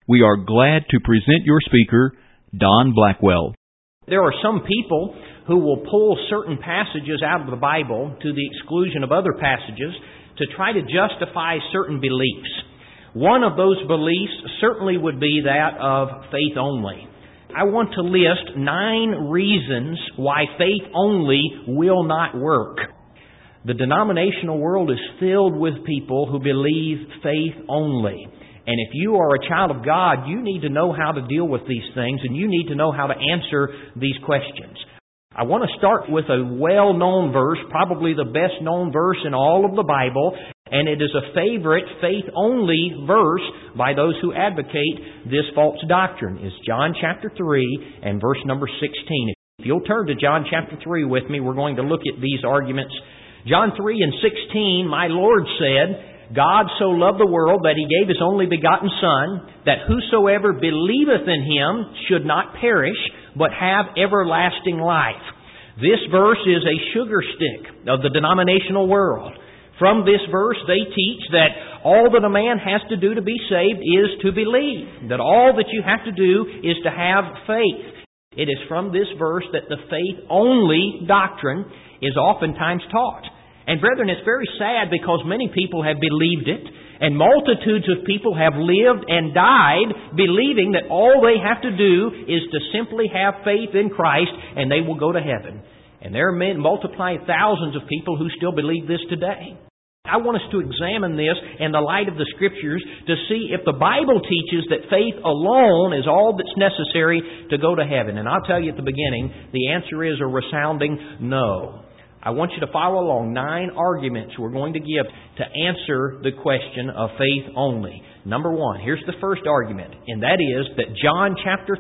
We are glad to present your speaker, Don Blackwell. There are some people who will pull certain passages out of the Bible to the exclusion of other passages to try to justify certain beliefs. One of those beliefs certainly would be that of faith only. I want to list 9 reasons why faith only will not work. The denominational world is filled with people who believe faith only. And if you are a child of God, you need to know how to deal with these things, and you need to know how to answer these questions. I want to start with a well-known verse, probably the best-known verse in all of the Bible, and it is a favorite faith-only verse by those who advocate this false doctrine. It's John chapter 3 and verse number 16. If you'll turn to John chapter 3 with me, we're going to look at these arguments. John 3 and 16, my Lord said, God so loved the world that He gave His only begotten Son, that whosoever believeth in Him should not perish, but have everlasting life. This verse is a sugar stick of the denominational world. From this verse, they teach that all that a man has to do to be saved is to believe. That all that you have to do is to have faith. It is from this verse that the faith-only doctrine is oftentimes taught. And brethren, it's very sad because many people have believed it, and multitudes of people have lived and died believing that all they have to do is to simply have faith in Christ and they will go to heaven. And there are multiplied thousands of people who still believe this today. I want us to examine this in the light of the Scriptures to see if the Bible teaches that faith alone is all that's necessary to go to heaven. And I'll tell you at the beginning, the answer is a resounding no. I want you to follow along 9 arguments we're going to give to answer the question of faith only. Number 1, here's the first argument, and that is that John chapter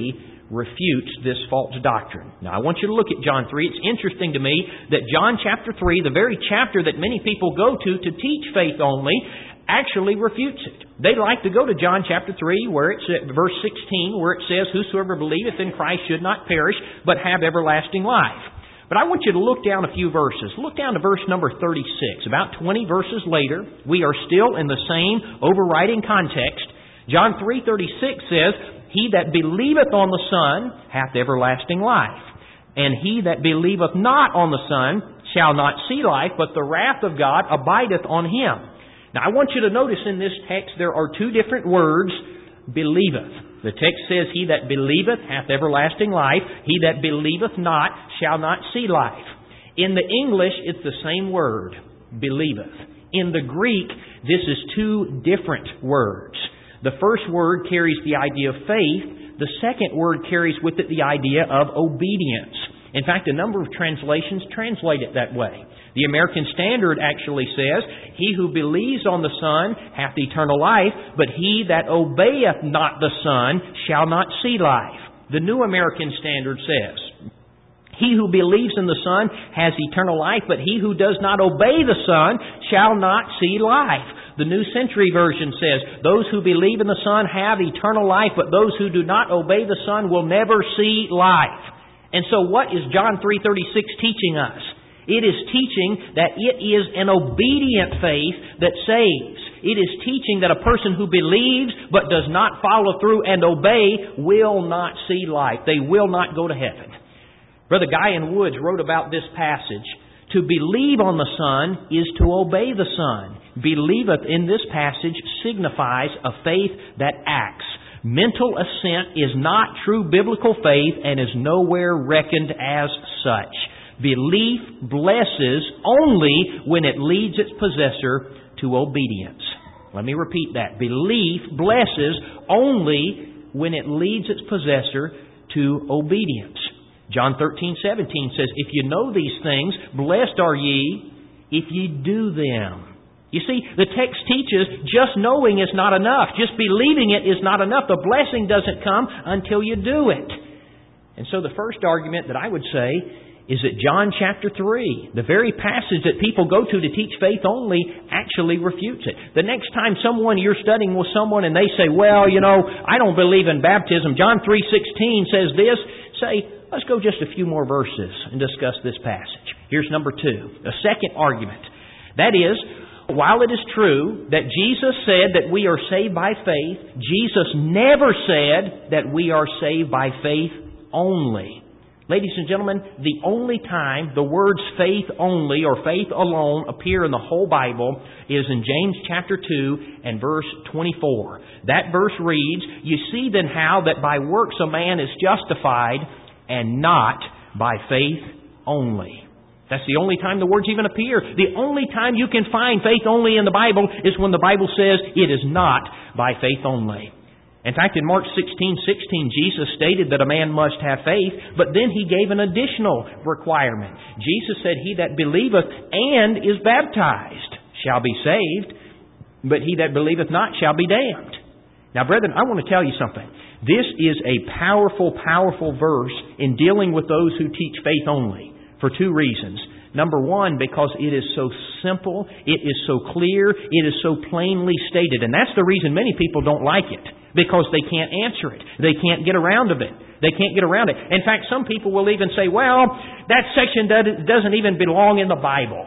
3 refutes this false doctrine. Now, I want you to look at John 3. It's interesting to me that John chapter 3, the very chapter that many people go to teach faith only, actually refutes it. They like to go to John chapter 3, where it's at verse 16, where it says, whosoever believeth in Christ should not perish, but have everlasting life. But I want you to look down a few verses. Look down to verse number 36. About 20 verses later, we are still in the same overriding context. John 3:36 says, He that believeth on the Son hath everlasting life. And he that believeth not on the Son shall not see life, but the wrath of God abideth on him. Now I want you to notice in this text there are 2 different words, believeth. The text says, He that believeth hath everlasting life. He that believeth not shall not see life. In the English, it's the same word, believeth. In the Greek, this is 2 different words. The first word carries the idea of faith. The second word carries with it the idea of obedience. In fact, a number of translations translate it that way. The American Standard actually says, He who believes on the Son hath eternal life, but he that obeyeth not the Son shall not see life. The New American Standard says, He who believes in the Son has eternal life, but he who does not obey the Son shall not see life. The New Century Version says, Those who believe in the Son have eternal life, but those who do not obey the Son will never see life. And so what is John 3:36 teaching us? It is teaching that it is an obedient faith that saves. It is teaching that a person who believes but does not follow through and obey will not see life. They will not go to heaven. Brother Guy in Woods wrote about this passage. To believe on the Son is to obey the Son. Believeth in this passage signifies a faith that acts. Mental assent is not true biblical faith and is nowhere reckoned as such. Belief blesses only when it leads its possessor to obedience. Let me repeat that. Belief blesses only when it leads its possessor to obedience. John 13:17 says, If you know these things, blessed are ye if ye do them. You see, the text teaches just knowing is not enough. Just believing it is not enough. The blessing doesn't come until you do it. And so the first argument that I would say is that John chapter 3, the very passage that people go to teach faith only, actually refutes it. The next time you're studying with someone and they say, well, I don't believe in baptism. John 3:16 says this. Say, let's go just a few more verses and discuss this passage. Here's number 2. A second argument. That is, While it is true that Jesus said that we are saved by faith, Jesus never said that we are saved by faith only. Ladies and gentlemen, the only time the words faith only or faith alone appear in the whole Bible is in James chapter 2 and verse 24. That verse reads, "You see then how that by works a man is justified, and not by faith only." That's the only time the words even appear. The only time you can find faith only in the Bible is when the Bible says it is not by faith only. In fact, in Mark 16:16, Jesus stated that a man must have faith, but then He gave an additional requirement. Jesus said, "He that believeth and is baptized shall be saved, but he that believeth not shall be damned." Now, brethren, I want to tell you something. This is a powerful, powerful verse in dealing with those who teach faith only for two reasons. Number one, because it is so simple, it is so clear, it is so plainly stated. And that's the reason many people don't like it. Because they can't answer it. They can't get around of it. They can't get around it. In fact, some people will even say, well, that section doesn't even belong in the Bible.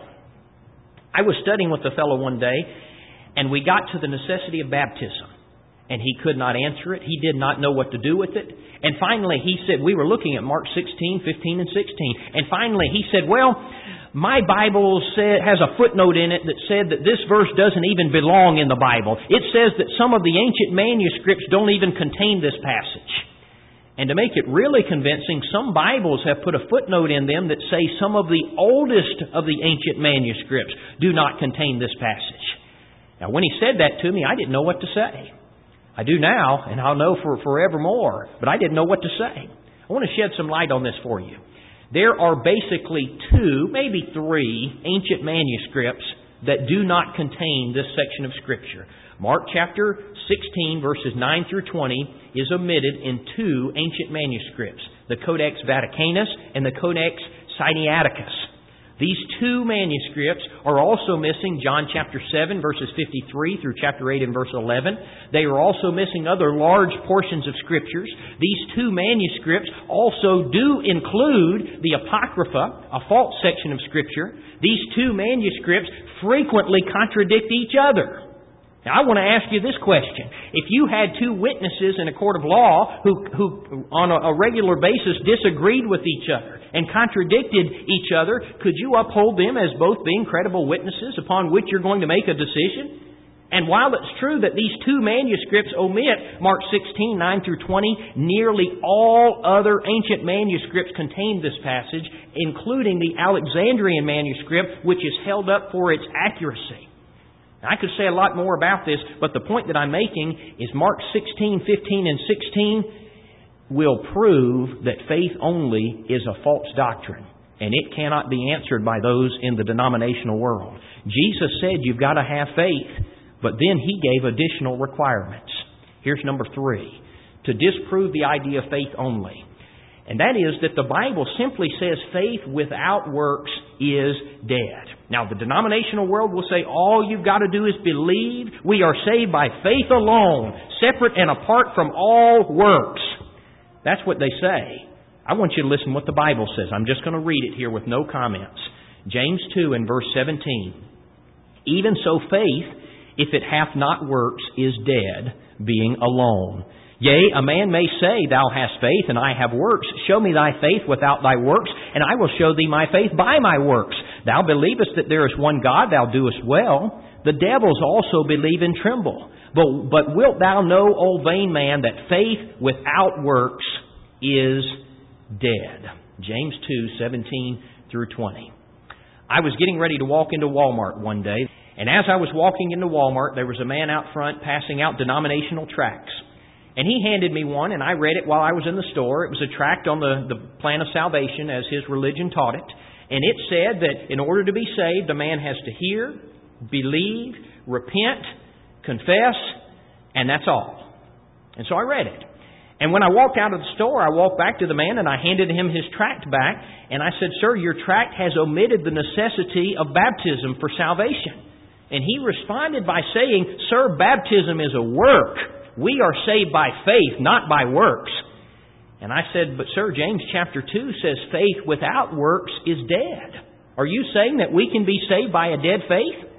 I was studying with a fellow one day, and we got to the necessity of baptism. And he could not answer it. He did not know what to do with it. And finally, he said, we were looking at Mark 16, 15, and 16. And finally, he said, well, my Bible has a footnote in it that said that this verse doesn't even belong in the Bible. It says that some of the ancient manuscripts don't even contain this passage. And to make it really convincing, some Bibles have put a footnote in them that say some of the oldest of the ancient manuscripts do not contain this passage. Now, when he said that to me, I didn't know what to say. I do now, and I'll know for forevermore, but I didn't know what to say. I want to shed some light on this for you. There are basically two, maybe three, ancient manuscripts that do not contain this section of Scripture. Mark chapter 16, verses 9 through 20, is omitted in two ancient manuscripts, the Codex Vaticanus and the Codex Sinaiticus. These two manuscripts are also missing John chapter 7, verses 53 through chapter 8 and verse 11. They are also missing other large portions of Scriptures. These two manuscripts also do include the Apocrypha, a false section of Scripture. These two manuscripts frequently contradict each other. Now, I want to ask you this question. If you had two witnesses in a court of law who on a regular basis disagreed with each other and contradicted each other, could you uphold them as both being credible witnesses upon which you're going to make a decision? And while it's true that these two manuscripts omit Mark 16, 9 through 20, nearly all other ancient manuscripts contain this passage, including the Alexandrian manuscript, which is held up for its accuracy. I could say a lot more about this, but the point that I'm making is Mark 16, 15, and 16 will prove that faith only is a false doctrine, and it cannot be answered by those in the denominational world. Jesus said you've got to have faith, but then He gave additional requirements. Here's number 3, to disprove the idea of faith only. And that is that the Bible simply says faith without works is dead. Now, the denominational world will say all you've got to do is believe. We are saved by faith alone, separate and apart from all works. That's what they say. I want you to listen to what the Bible says. I'm just going to read it here with no comments. James 2 and verse 17. Even so faith, if it hath not works, is dead, being alone. Yea, a man may say, Thou hast faith, and I have works. Show me thy faith without thy works, and I will show thee my faith by my works. Thou believest that there is one God, thou doest well. The devils also believe and tremble. But wilt thou know, O vain man, that faith without works is dead? James 2, 17 through 20. I was getting ready to walk into Walmart one day, and as I was walking into Walmart, there was a man out front passing out denominational tracts. And he handed me one, and I read it while I was in the store. It was a tract on the plan of salvation as his religion taught it. And it said that in order to be saved, a man has to hear, believe, repent, confess, and that's all. And so I read it. And when I walked out of the store, I walked back to the man and I handed him his tract back. And I said, Sir, your tract has omitted the necessity of baptism for salvation. And he responded by saying, Sir, baptism is a work. We are saved by faith, not by works. And I said, but sir, James chapter 2 says faith without works is dead. Are you saying that we can be saved by a dead faith?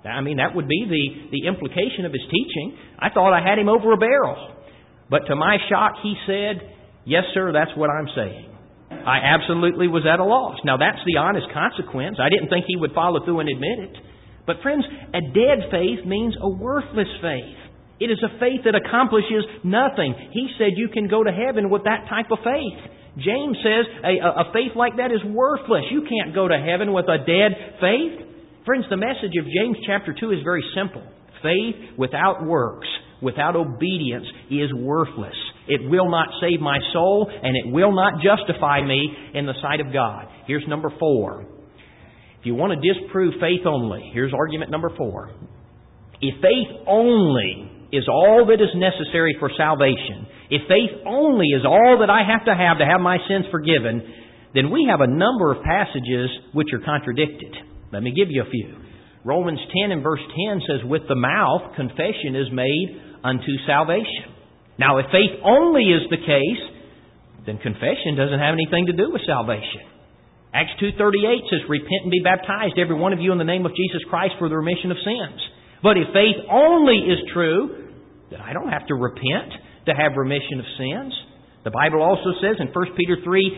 I mean, that would be the implication of his teaching. I thought I had him over a barrel. But to my shock, he said, "Yes, sir, that's what I'm saying." I absolutely was at a loss. Now, that's the honest consequence. I didn't think he would follow through and admit it. But friends, a dead faith means a worthless faith. It is a faith that accomplishes nothing. He said you can go to heaven with that type of faith. James says a faith like that is worthless. You can't go to heaven with a dead faith. Friends, the message of James chapter 2 is very simple. Faith without works, without obedience, is worthless. It will not save my soul, and it will not justify me in the sight of God. Here's number 4. If you want to disprove faith only, here's argument number 4. If faith only is all that is necessary for salvation, if faith only is all that I have to have my sins forgiven, then we have a number of passages which are contradicted. Let me give you a few. Romans 10 and verse 10 says, "With the mouth confession is made unto salvation." Now, if faith only is the case, then confession doesn't have anything to do with salvation. Acts 2:38 says, "Repent and be baptized, every one of you, in the name of Jesus Christ for the remission of sins." But if faith only is true, then I don't have to repent to have remission of sins. The Bible also says in 1 Peter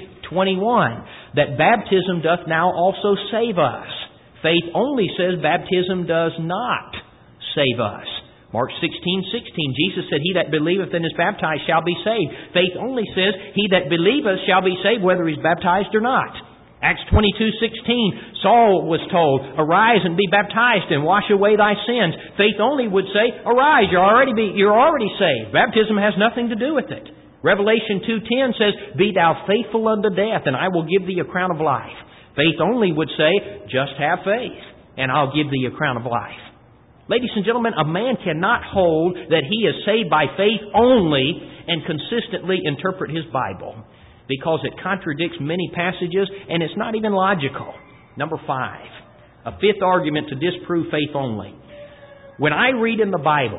3:21 that baptism doth now also save us. Faith only says baptism does not save us. Mark 16:16, Jesus said, "He that believeth and is baptized shall be saved." Faith only says, "He that believeth shall be saved, whether he's baptized or not." Acts 22:16, Saul was told, "Arise and be baptized and wash away thy sins." Faith only would say, "Arise, you're already saved." Baptism has nothing to do with it. Revelation 2:10 says, "Be thou faithful unto death, and I will give thee a crown of life." Faith only would say, "Just have faith, and I'll give thee a crown of life." Ladies and gentlemen, a man cannot hold that he is saved by faith only and consistently interpret his Bible, because it contradicts many passages and it's not even logical. Number 5, a fifth argument to disprove faith only. When I read in the Bible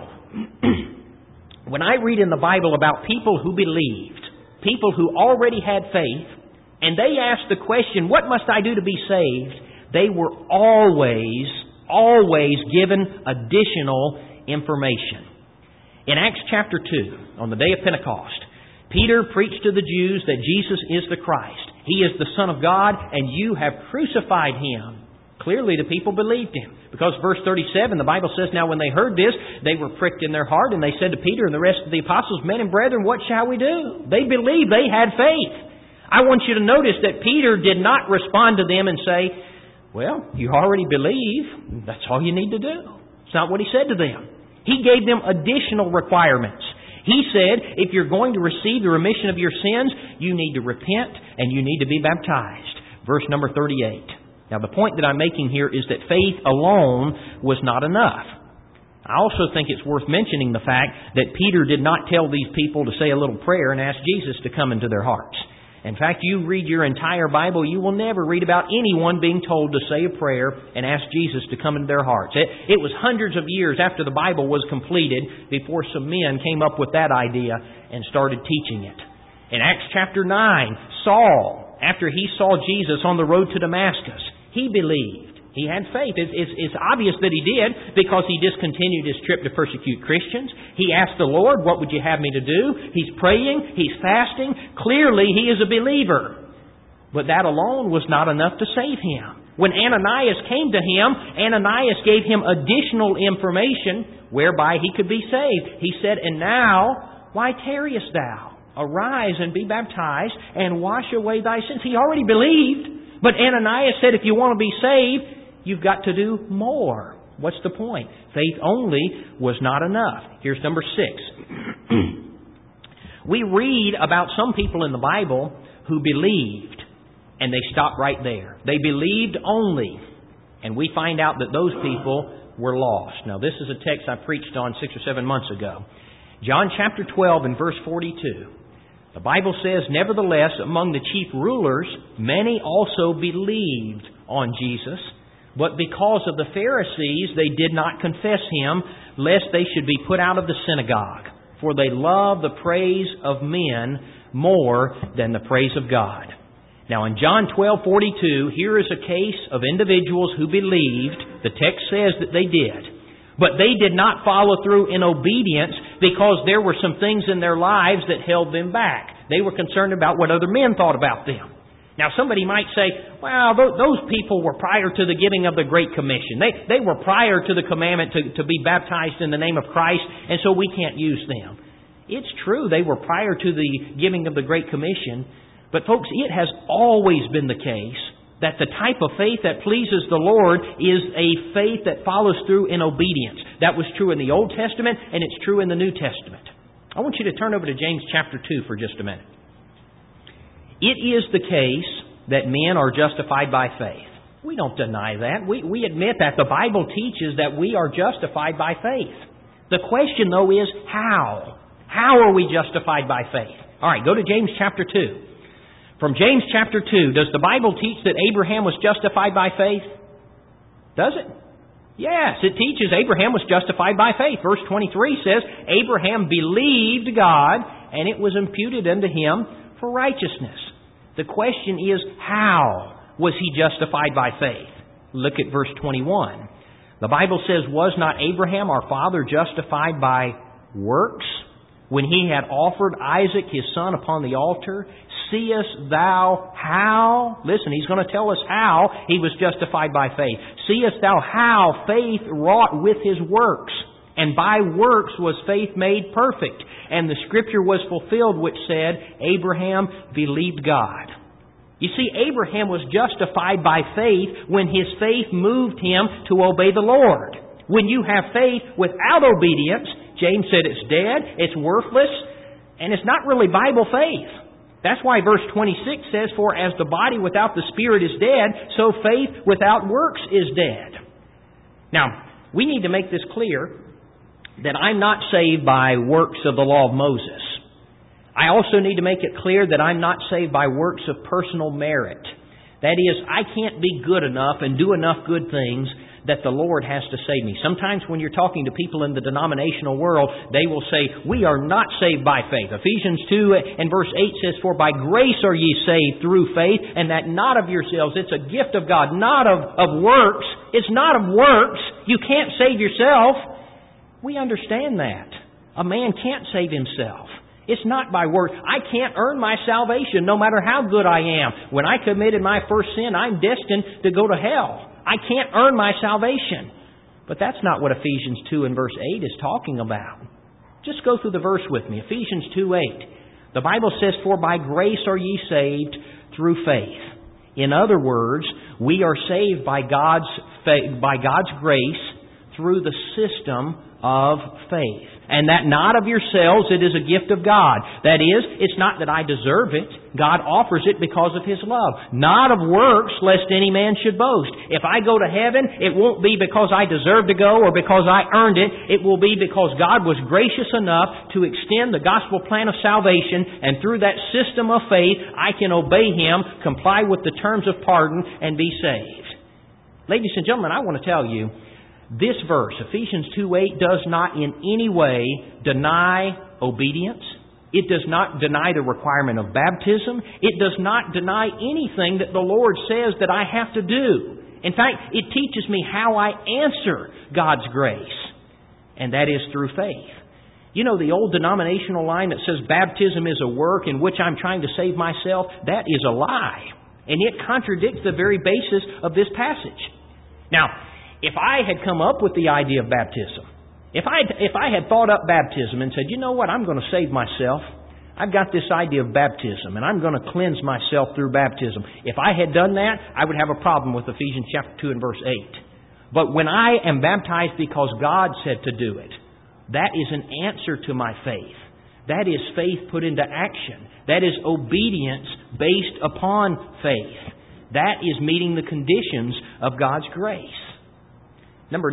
about people who believed, people who already had faith, and they asked the question, "What must I do to be saved?" they were always given additional information. In Acts chapter 2, on the day of Pentecost, Peter preached to the Jews that Jesus is the Christ. He is the Son of God, and you have crucified Him. Clearly the people believed Him. Because verse 37, the Bible says, "Now when they heard this, they were pricked in their heart, and they said to Peter and the rest of the apostles, 'Men and brethren, what shall we do?'" They believed, they had faith. I want you to notice that Peter did not respond to them and say, "Well, you already believe. That's all you need to do." It's not what he said to them. He gave them additional requirements. He said, if you're going to receive the remission of your sins, you need to repent and you need to be baptized. Verse number 38. Now, the point that I'm making here is that faith alone was not enough. I also think it's worth mentioning the fact that Peter did not tell these people to say a little prayer and ask Jesus to come into their hearts. In fact, you read your entire Bible, you will never read about anyone being told to say a prayer and ask Jesus to come into their hearts. It was hundreds of years after the Bible was completed before some men came up with that idea and started teaching it. In Acts chapter 9, Saul, after he saw Jesus on the road to Damascus, he believed. He had faith. It's obvious that he did because he discontinued his trip to persecute Christians. He asked the Lord, "What would you have me to do?" He's praying. He's fasting. Clearly, he is a believer. But that alone was not enough to save him. When Ananias came to him, Ananias gave him additional information whereby he could be saved. He said, "And now, why tarriest thou? Arise and be baptized and wash away thy sins." He already believed. But Ananias said, if you want to be saved, you've got to do more. What's the point? Faith only was not enough. Here's number 6. We read about some people in the Bible who believed, and they stopped right there. They believed only, and we find out that those people were lost. Now, this is a text I preached on 6 or 7 months ago. John chapter 12 and verse 42. The Bible says, "Nevertheless, among the chief rulers, many also believed on Jesus. But because of the Pharisees, they did not confess Him, lest they should be put out of the synagogue. For they love the praise of men more than the praise of God." Now in John 12:42, here is a case of individuals who believed, the text says that they did, but they did not follow through in obedience because there were some things in their lives that held them back. They were concerned about what other men thought about them. Now somebody might say, well, those people were prior to the giving of the Great Commission. They were prior to the commandment to be baptized in the name of Christ, and so we can't use them. It's true, they were prior to the giving of the Great Commission, but folks, it has always been the case that the type of faith that pleases the Lord is a faith that follows through in obedience. That was true in the Old Testament, and it's true in the New Testament. I want you to turn over to James chapter 2 for just a minute. It is the case that men are justified by faith. We don't deny that. We admit that. The Bible teaches that we are justified by faith. The question, though, is how? How are we justified by faith? All right, go to James chapter 2. From James chapter 2, does the Bible teach that Abraham was justified by faith? Does it? Yes, it teaches Abraham was justified by faith. Verse 23 says, Abraham believed God, and it was imputed unto him for righteousness. The question is, how was he justified by faith? Look at verse 21. The Bible says, was not Abraham our father justified by works when he had offered Isaac his son upon the altar? Seest thou how? Listen, he's going to tell us how he was justified by faith. Seest thou how faith wrought with his works? And by works was faith made perfect. And the scripture was fulfilled which said, Abraham believed God. You see, Abraham was justified by faith when his faith moved him to obey the Lord. When you have faith without obedience, James said it's dead, it's worthless, and it's not really Bible faith. That's why verse 26 says, for as the body without the spirit is dead, so faith without works is dead. Now, we need to make this clear that I'm not saved by works of the law of Moses. I also need to make it clear that I'm not saved by works of personal merit. That is, I can't be good enough and do enough good things that the Lord has to save me. Sometimes when you're talking to people in the denominational world, they will say, we are not saved by faith. Ephesians 2 and verse 8 says, for by grace are ye saved through faith, and that not of yourselves. It's a gift of God, not of works. It's not of works. You can't save yourself. We understand that. A man can't save himself. It's not by works. I can't earn my salvation no matter how good I am. When I committed my first sin, I'm destined to go to hell. I can't earn my salvation. But that's not what Ephesians 2 and verse 8 is talking about. Just go through the verse with me. Ephesians 2:8. The Bible says, for by grace are ye saved through faith. In other words, we are saved by God's grace through the system of faith. And that not of yourselves, it is a gift of God. That is, it's not that I deserve it. God offers it because of His love. Not of works, lest any man should boast. If I go to heaven, it won't be because I deserve to go or because I earned it. It will be because God was gracious enough to extend the gospel plan of salvation, and through that system of faith, I can obey Him, comply with the terms of pardon, and be saved. Ladies and gentlemen, I want to tell you, this verse, Ephesians 2:8, does not in any way deny obedience. It does not deny the requirement of baptism. It does not deny anything that the Lord says that I have to do. In fact, it teaches me how I answer God's grace, and that is through faith. You know, the old denominational line that says baptism is a work in which I'm trying to save myself, that is a lie. And it contradicts the very basis of this passage. Now, if I had come up with the idea of baptism, if I had thought up baptism and said, you know what, I'm going to save myself. I've got this idea of baptism, and I'm going to cleanse myself through baptism. If I had done that, I would have a problem with Ephesians chapter 2 and verse 8. But when I am baptized because God said to do it, that is an answer to my faith. That is faith put into action. That is obedience based upon faith. That is meeting the conditions of God's grace. Number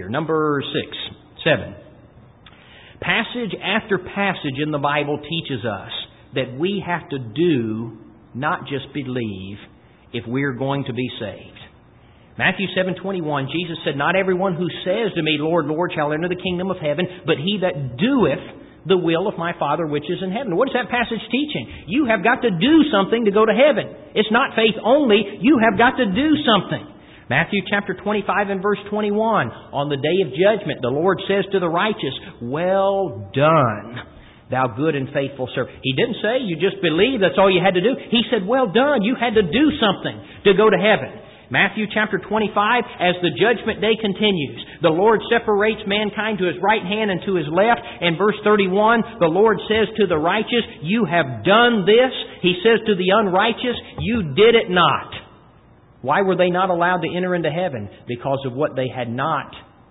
7. Passage after passage in the Bible teaches us that we have to do, not just believe, if we're going to be saved. Matthew 7:21, Jesus said, not everyone who says to me, Lord, Lord, shall enter the kingdom of heaven, but he that doeth the will of my Father which is in heaven. What is that passage teaching? You have got to do something to go to heaven. It's not faith only. You have got to do something. Matthew chapter 25 and verse 21. On the day of judgment, the Lord says to the righteous, "Well done, thou good and faithful servant." He didn't say you just believe, that's all you had to do. He said, "Well done." You had to do something to go to heaven. Matthew chapter 25, as the judgment day continues, the Lord separates mankind to His right hand and to His left. And verse 31, the Lord says to the righteous, "You have done this." He says to the unrighteous, "You did it not." Why were they not allowed to enter into heaven? Because of what they had not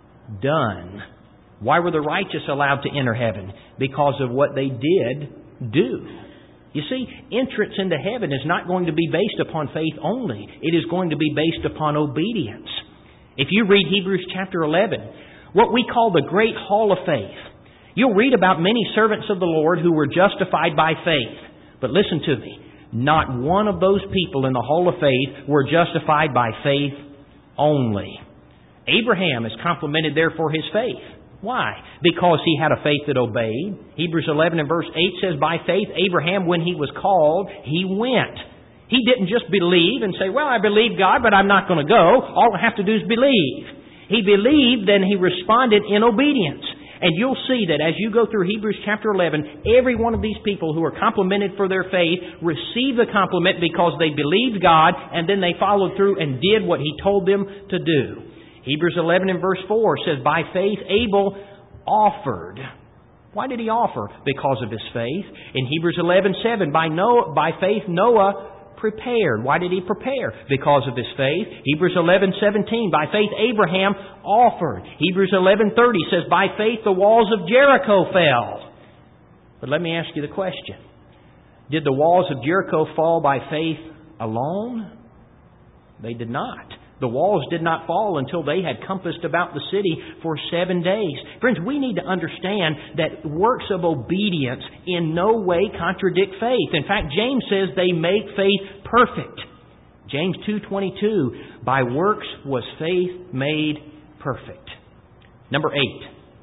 done. Why were the righteous allowed to enter heaven? Because of what they did do. You see, entrance into heaven is not going to be based upon faith only. It is going to be based upon obedience. If you read Hebrews chapter 11, what we call the Great Hall of Faith, you'll read about many servants of the Lord who were justified by faith. But listen to me. Not one of those people in the Hall of Faith were justified by faith only. Abraham is complimented there for his faith. Why? Because he had a faith that obeyed. Hebrews 11 and verse 8 says, "By faith Abraham, when he was called, he went." He didn't just believe and say, "Well, I believe God, but I'm not going to go. All I have to do is believe." He believed, then he responded in obedience. And you'll see that as you go through Hebrews chapter 11, every one of these people who are complimented for their faith received the compliment because they believed God and then they followed through and did what He told them to do. Hebrews 11 and verse 4 says, "By faith Abel offered." Why did he offer? Because of his faith. In Hebrews 11:7, by faith Noah prepared. Why did he prepare? Because of his faith. Hebrews 11:17, by faith Abraham offered. Hebrews 11:30 says, "By faith the walls of Jericho fell." But let me ask you the question. Did the walls of Jericho fall by faith alone? They did not. The walls did not fall until they had compassed about the city for 7 days. Friends, we need to understand that works of obedience in no way contradict faith. In fact, James says they make faith perfect. James 2:22, "By works was faith made perfect." Number 8,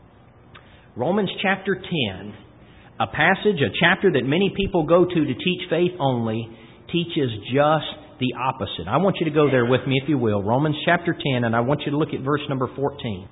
Romans chapter 10, a chapter that many people go to teach faith only, teaches just the opposite. I want you to go there with me, if you will. Romans chapter 10, and I want you to look at verse number 14.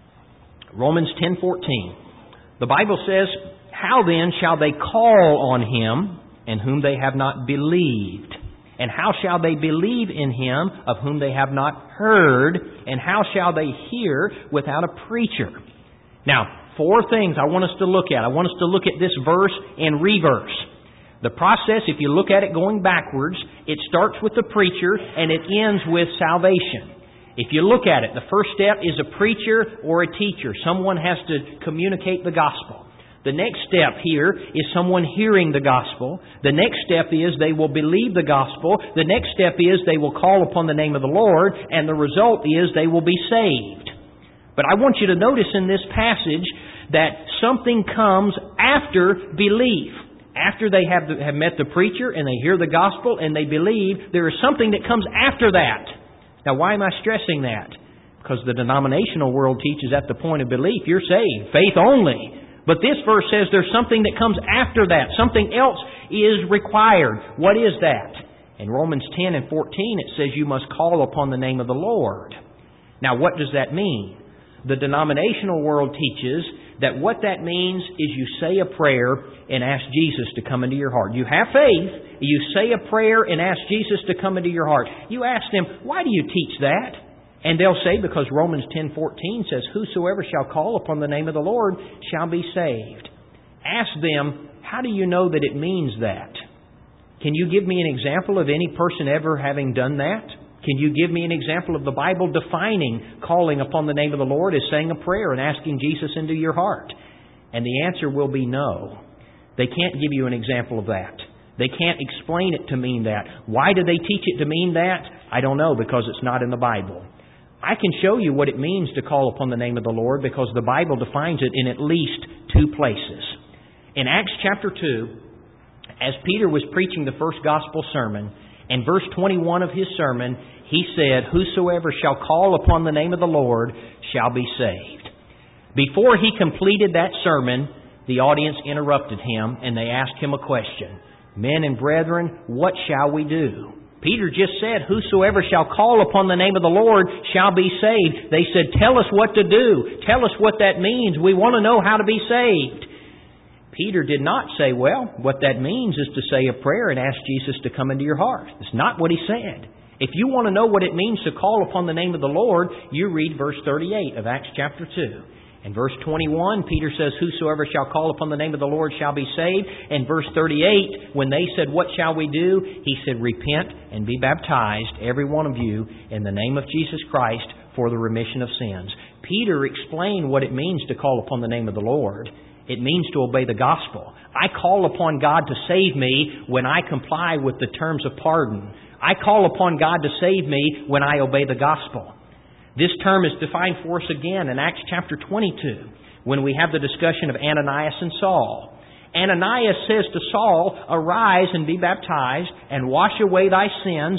Romans 10:14. The Bible says, "How then shall they call on Him in whom they have not believed? And how shall they believe in Him of whom they have not heard? And how shall they hear without a preacher?" Now, 4 things I want us to look at. I want us to look at this verse in reverse. The process, if you look at it going backwards, it starts with the preacher and it ends with salvation. If you look at it, the first step is a preacher or a teacher. Someone has to communicate the gospel. The next step here is someone hearing the gospel. The next step is they will believe the gospel. The next step is they will call upon the name of the Lord. And the result is they will be saved. But I want you to notice in this passage that something comes after belief. After they have met the preacher and they hear the gospel and they believe, there is something that comes after that. Now, why am I stressing that? Because the denominational world teaches at the point of belief, you're saved, faith only. But this verse says there's something that comes after that. Something else is required. What is that? In Romans 10 and 14, it says you must call upon the name of the Lord. Now, what does that mean? The denominational world teaches that what that means is you say a prayer and ask Jesus to come into your heart. You have faith, you say a prayer and ask Jesus to come into your heart. You ask them, "Why do you teach that?" And they'll say, because Romans 10:14 says, "Whosoever shall call upon the name of the Lord shall be saved." Ask them, how do you know that it means that? Can you give me an example of any person ever having done that? Can you give me an example of the Bible defining calling upon the name of the Lord as saying a prayer and asking Jesus into your heart? And the answer will be no. They can't give you an example of that. They can't explain it to mean that. Why do they teach it to mean that? I don't know, because it's not in the Bible. I can show you what it means to call upon the name of the Lord because the Bible defines it in at least 2 places. In Acts chapter 2, as Peter was preaching the first gospel sermon, in verse 21 of his sermon, he said, "Whosoever shall call upon the name of the Lord shall be saved." Before he completed that sermon, the audience interrupted him and they asked him a question. Men and brethren, what shall we do? Peter just said, whosoever shall call upon the name of the Lord shall be saved. They said, tell us what to do. Tell us what that means. We want to know how to be saved. Peter did not say, well, what that means is to say a prayer and ask Jesus to come into your heart. That's not what he said. If you want to know what it means to call upon the name of the Lord, you read verse 38 of Acts chapter 2. In verse 21, Peter says, whosoever shall call upon the name of the Lord shall be saved. In verse 38, when they said, what shall we do? He said, repent and be baptized, every one of you, in the name of Jesus Christ for the remission of sins. Peter explained what it means to call upon the name of the Lord. It means to obey the gospel. I call upon God to save me when I comply with the terms of pardon. I call upon God to save me when I obey the gospel. This term is defined for us again in Acts chapter 22 when we have the discussion of Ananias and Saul. Ananias says to Saul, arise and be baptized and wash away thy sins,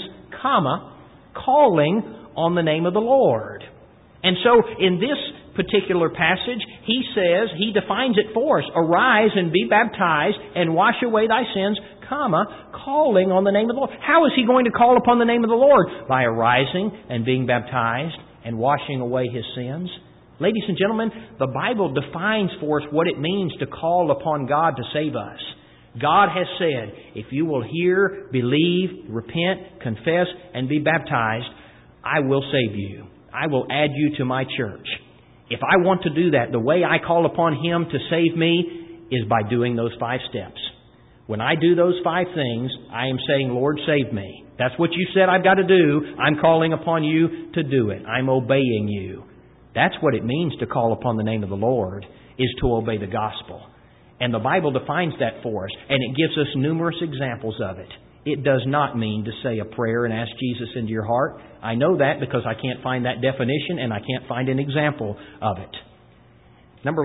calling on the name of the Lord. And so in this particular passage, he defines it for us. Arise and be baptized and wash away thy sins, calling on the name of the Lord. How is he going to call upon the name of the Lord? By arising and being baptized and washing away his sins. Ladies and gentlemen, the Bible defines for us what it means to call upon God to save us. God has said, if you will hear, believe, repent, confess, and be baptized, I will save you. I will add you to my church. If I want to do that, the way I call upon Him to save me is by doing those 5 steps. When I do those 5 things, I am saying, Lord, save me. That's what you said I've got to do. I'm calling upon you to do it. I'm obeying you. That's what it means to call upon the name of the Lord, is to obey the gospel. And the Bible defines that for us, and it gives us numerous examples of it. It does not mean to say a prayer and ask Jesus into your heart. I know that because I can't find that definition and I can't find an example of it. Number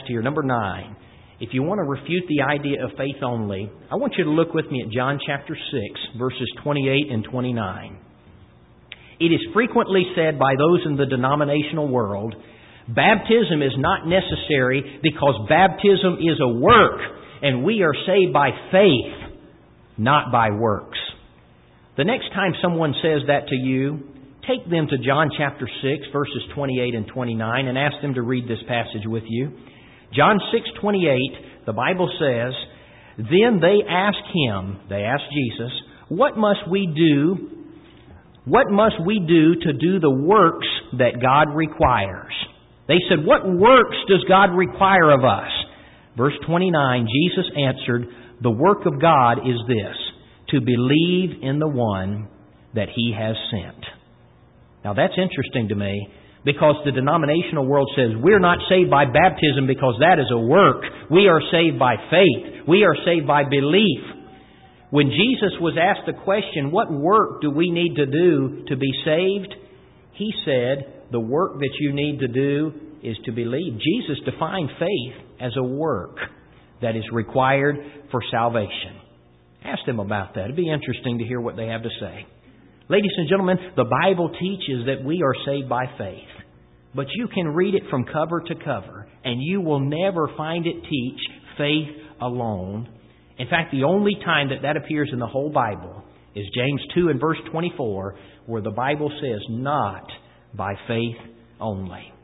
9. If you want to refute the idea of faith only, I want you to look with me at John chapter 6, verses 28 and 29. It is frequently said by those in the denominational world, baptism is not necessary because baptism is a work, and we are saved by faith, not by works. The next time someone says that to you, take them to John chapter 6, verses 28 and 29, and ask them to read this passage with you. John 6:28, the Bible says, then they asked Jesus, what must we do? What must we do to do the works that God requires? They said, what works does God require of us? Verse 29, Jesus answered, the work of God is this, to believe in the one that He has sent. Now that's interesting to me, because the denominational world says we're not saved by baptism because that is a work. We are saved by faith. We are saved by belief. When Jesus was asked the question, what work do we need to do to be saved? He said, the work that you need to do is to believe. Jesus defined faith as a work that is required for salvation. Ask them about that. It'd be interesting to hear what they have to say. Ladies and gentlemen, the Bible teaches that we are saved by faith. But you can read it from cover to cover, and you will never find it teach faith alone. In fact, the only time that appears in the whole Bible is James 2 and verse 24, where the Bible says, not by faith only.